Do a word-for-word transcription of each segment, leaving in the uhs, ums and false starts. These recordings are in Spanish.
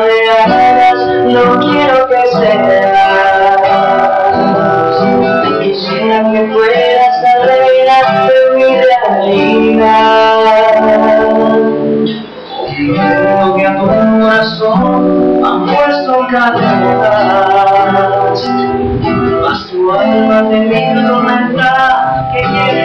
me hagas, no quiero que seas. Quisiera que fueras la reina de mi realidad. Creo que a tu corazón han puesto cadenas, mas tu alma te mira tormenta que quiere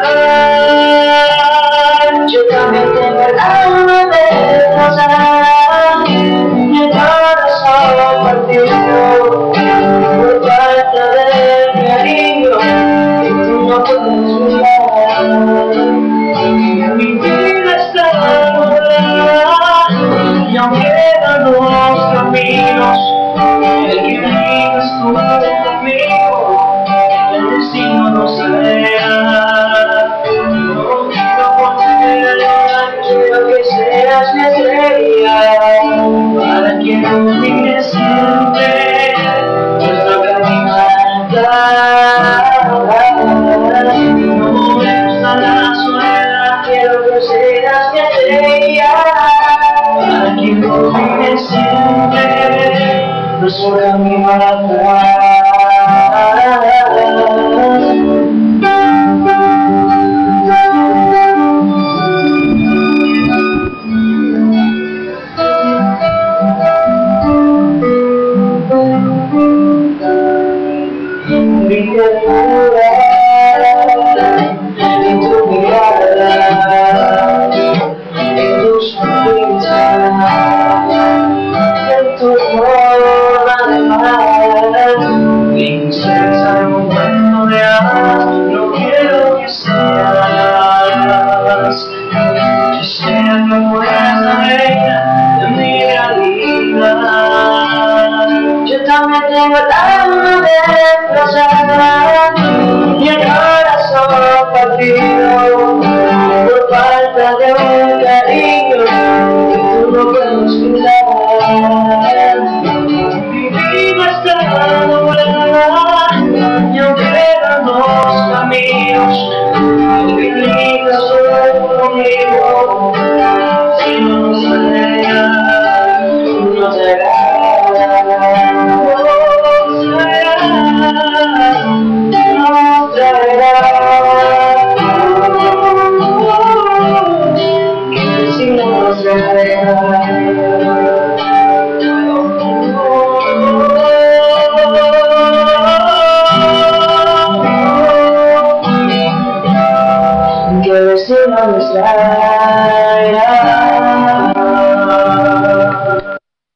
volar. Yo también tengo el alma de rozar, mi corazón partido por falta de cariño que tú no puedes mirar. Mi vida está volada y aún quedan los caminos. El que digas tú conmigo, el destino no sea. No quiero volver a llorar, quiero que seas mi estrella, para que ilumines siempre nuestro camino altar. No me gusta la soledad, quiero que seas mi estrella, para que ilumines siempre nuestro camino atrás. Mi ternura en tu mirada, en tu sonrisa, en tu forma de amar. Princesa de un cuento de hadas, no quiero que seas. Quisiera que fueras la reina de mi realidad. Yo también tengo el alma destrozada y el corazón partido por falta de un cariño que tú no puedes mirar. Mi vida está doblada y aún quedan los caminos. El que digas solo conmigo, si no será, no será. No será, no será.